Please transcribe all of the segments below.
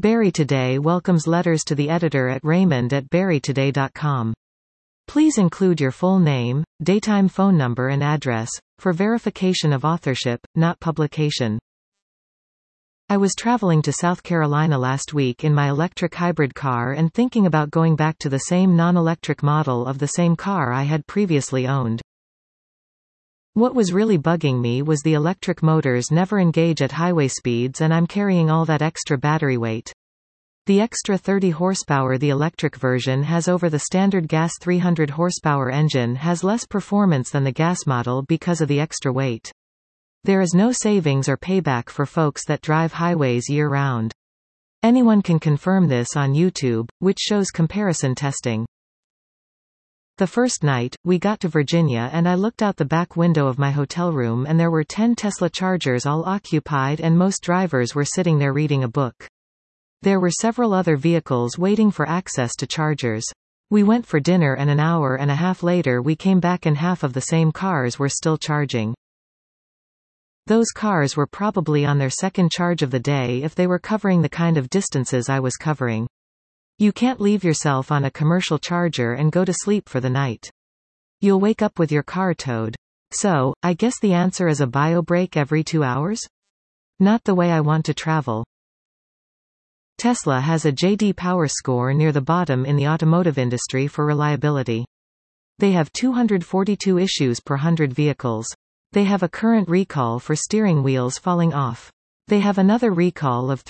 Barry Today welcomes letters to the editor at raymond@barrytoday.com. Please include your full name, daytime phone number and address, for verification of authorship, not publication. I was traveling to South Carolina last week in my electric hybrid car and thinking about going back to the same non-electric model of the same car I had previously owned. What was really bugging me was the electric motors never engage at highway speeds and I'm carrying all that extra battery weight. The extra 30 horsepower the electric version has over the standard gas 300 horsepower engine has less performance than the gas model because of the extra weight. There is no savings or payback for folks that drive highways year-round. Anyone can confirm this on YouTube, which shows comparison testing. The first night, we got to Virginia and I looked out the back window of my hotel room and there were 10 Tesla Chargers all occupied and most drivers were sitting there reading a book. There were several other vehicles waiting for access to chargers. We went for dinner and an hour and a half later we came back and half of the same cars were still charging. Those cars were probably on their second charge of the day if they were covering the kind of distances I was covering. You can't leave yourself on a commercial charger and go to sleep for the night. You'll wake up with your car towed. So, I guess the answer is a bio break every 2 hours? Not the way I want to travel. Tesla has a J.D. Power score near the bottom in the automotive industry for reliability. They have 242 issues per 100 vehicles. They have a current recall for steering wheels falling off. They have another recall of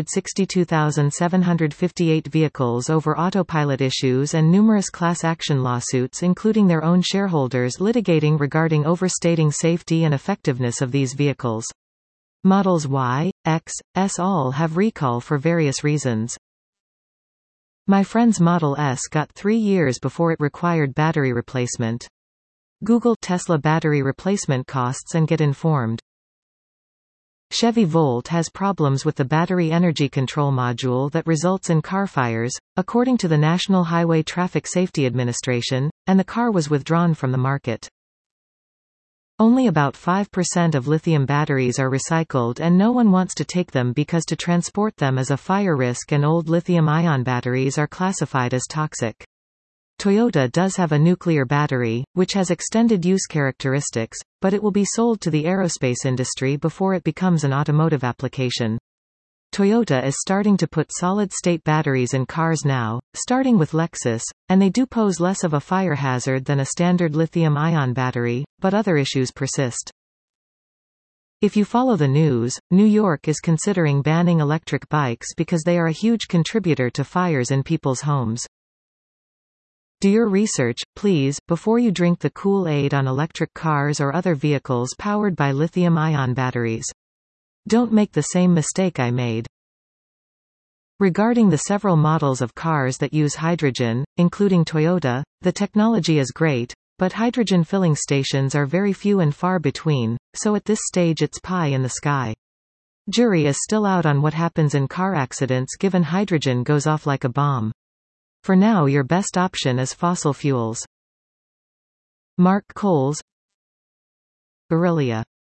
362,758 vehicles over autopilot issues and numerous class action lawsuits including their own shareholders litigating regarding overstating safety and effectiveness of these vehicles. Models Y, X, S all have recall for various reasons. My friend's Model S got 3 years before it required battery replacement. Google Tesla battery replacement costs and get informed. Chevy Volt has problems with the battery energy control module that results in car fires, according to the National Highway Traffic Safety Administration, and the car was withdrawn from the market. Only about 5% of lithium batteries are recycled and no one wants to take them because to transport them is a fire risk and old lithium-ion batteries are classified as toxic. Toyota does have a nuclear battery, which has extended use characteristics, but it will be sold to the aerospace industry before it becomes an automotive application. Toyota is starting to put solid-state batteries in cars now, starting with Lexus, and they do pose less of a fire hazard than a standard lithium-ion battery, but other issues persist. If you follow the news, New York is considering banning electric bikes because they are a huge contributor to fires in people's homes. Do your research, please, before you drink the Kool-Aid on electric cars or other vehicles powered by lithium-ion batteries. Don't make the same mistake I made. Regarding the several models of cars that use hydrogen, including Toyota, the technology is great, but hydrogen filling stations are very few and far between, so at this stage it's pie in the sky. Jury is still out on what happens in car accidents given hydrogen goes off like a bomb. For now your best option is fossil fuels. Mark Coles, Aurelia.